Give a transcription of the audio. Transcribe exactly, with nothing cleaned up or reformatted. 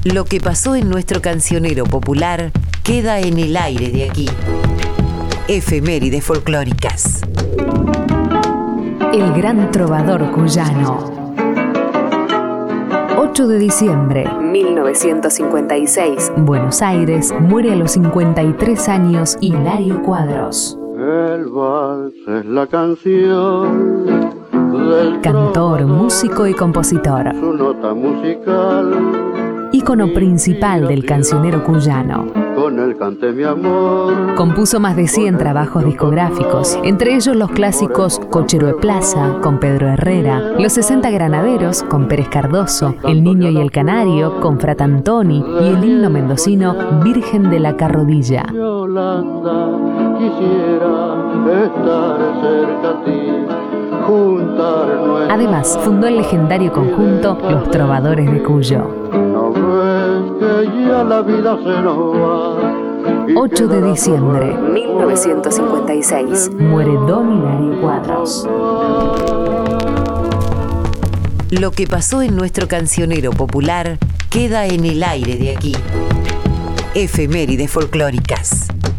Lo que pasó en nuestro cancionero popular queda en el aire de aquí. Efemérides folclóricas. El gran trovador cuyano. ocho de diciembre mil novecientos cincuenta y seis, Buenos Aires, muere a los cincuenta y tres años Hilario Cuadros. El vals es la canción del Cantor, músico y compositor. su nota musical. Ícono principal del cancionero cuyano. Con él canté mi amor. Compuso más de cien trabajos discográficos, entre ellos los clásicos Cochero de Plaza, con Pedro Herrera, Los sesenta Granaderos, con Pérez Cardoso, El Niño y el Canario, con Frat Antoni, y el himno mendocino Virgen de la Carrodilla. Yolanda, quisiera estar cerca a ti, juntar nuestras... Además, fundó el legendario conjunto Los Trovadores de Cuyo. No ves que ya la vida se nos va. ocho de diciembre mil novecientos cincuenta y seis, muere Don Hilario Cuadros. Lo que pasó en nuestro cancionero popular queda en el aire de aquí. Efemérides folclóricas.